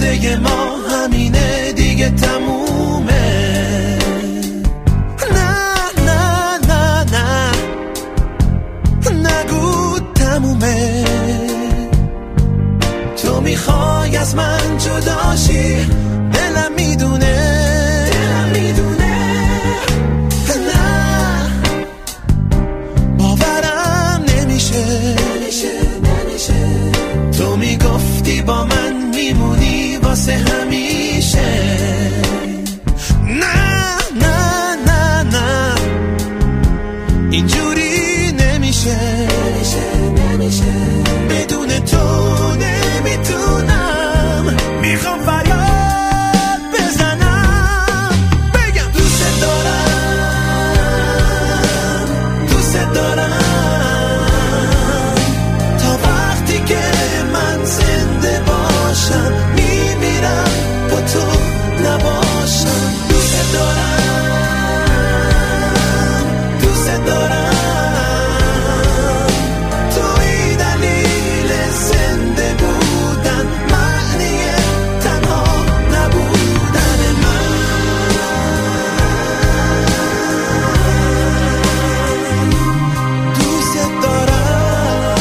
قصه ما همینه دیگه تمومه. نه نه نه نه نگو تمومه. تو میخوای از من جداشی، دلم میدونه نه باورم نمیشه. تو میگفتی با من میمونی واسه همیشه. نه نه نه نه اینجوری نمیشه. بدون تو نمیتونم. میخوام فریاد بزنم بگم دوست دارم، دوست دارم. تا وقتی که من زنده باشم میمیرم با تو نباشم. دوست دارم، دوست دارم. توی دلیل زنده بودن، معنی تنها نبودن من. دوست دارم.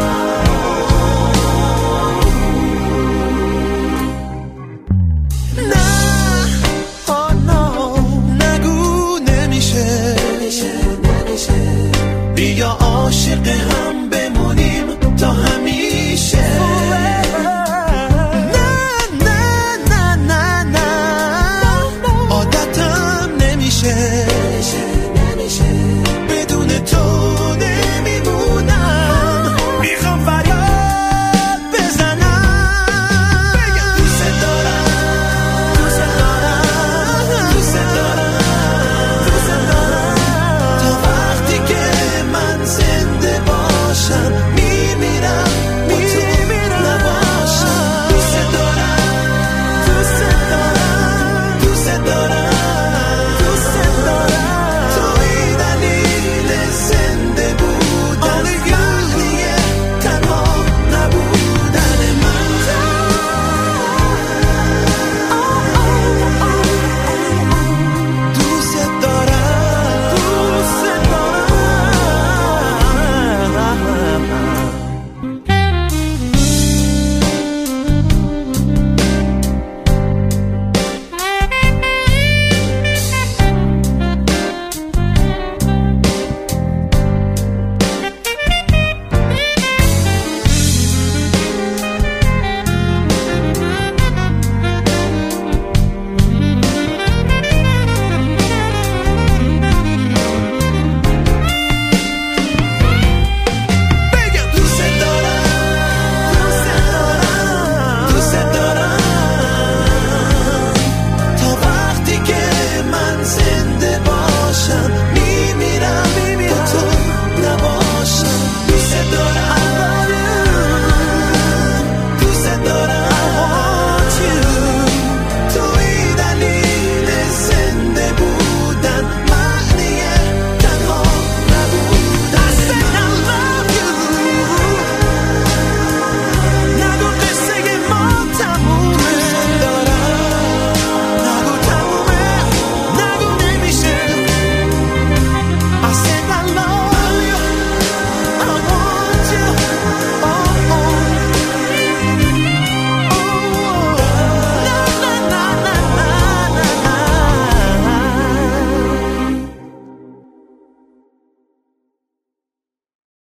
نه نگو نمیشه. بیا عاشق هم